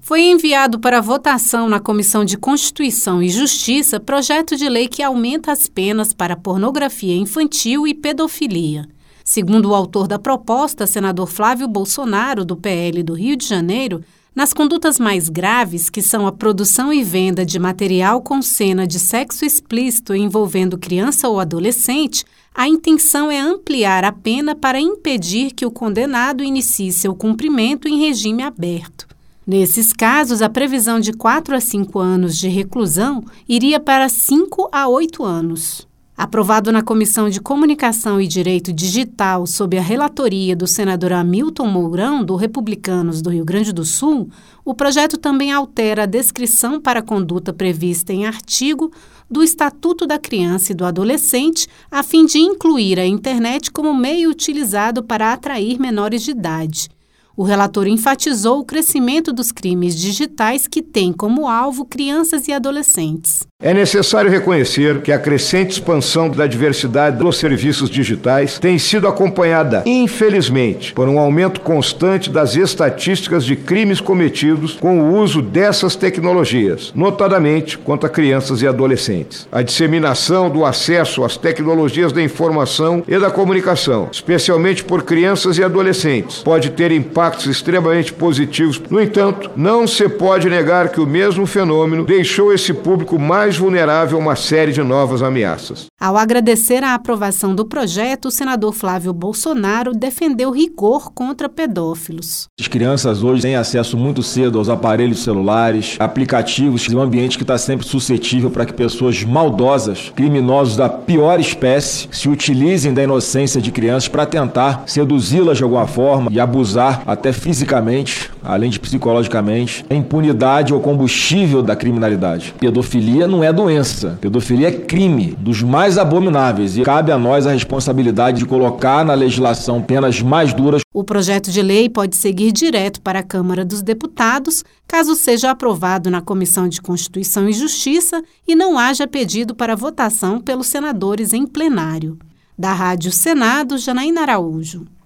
Foi enviado para votação na Comissão de Constituição e Justiça projeto de lei que aumenta as penas para pornografia infantil e pedofilia. Segundo o autor da proposta, senador Flávio Bolsonaro, do PL do Rio de Janeiro, nas condutas mais graves, que são a produção e venda de material com cena de sexo explícito envolvendo criança ou adolescente, a intenção é ampliar a pena para impedir que o condenado inicie seu cumprimento em regime aberto. Nesses casos, a previsão de 4 a 5 anos de reclusão iria para 5 a 8 anos. Aprovado na Comissão de Comunicação e Direito Digital sob a relatoria do senador Hamilton Mourão, do Republicanos do Rio Grande do Sul, o projeto também altera a descrição para a conduta prevista em artigo do Estatuto da Criança e do Adolescente, a fim de incluir a internet como meio utilizado para atrair menores de idade. O relator enfatizou o crescimento dos crimes digitais que têm como alvo crianças e adolescentes. É necessário reconhecer que a crescente expansão da diversidade dos serviços digitais tem sido acompanhada, infelizmente, por um aumento constante das estatísticas de crimes cometidos com o uso dessas tecnologias, notadamente contra crianças e adolescentes. A disseminação do acesso às tecnologias da informação e da comunicação, especialmente por crianças e adolescentes, pode ter impactos extremamente positivos. No entanto, não se pode negar que o mesmo fenômeno deixou esse público mais vulnerável a uma série de novas ameaças. Ao agradecer a aprovação do projeto, o senador Flávio Bolsonaro defendeu rigor contra pedófilos. As crianças hoje têm acesso muito cedo aos aparelhos celulares, aplicativos, um ambiente que está sempre suscetível para que pessoas maldosas, criminosos da pior espécie, se utilizem da inocência de crianças para tentar seduzi-las de alguma forma e abusar até fisicamente, além de psicologicamente. A impunidade é o combustível da criminalidade. Pedofilia não é doença. Pedofilia é crime, dos mais abomináveis, e cabe a nós a responsabilidade de colocar na legislação penas mais duras. O projeto de lei pode seguir direto para a Câmara dos Deputados, caso seja aprovado na Comissão de Constituição e Justiça e não haja pedido para votação pelos senadores em plenário. Da Rádio Senado, Janaína Araújo.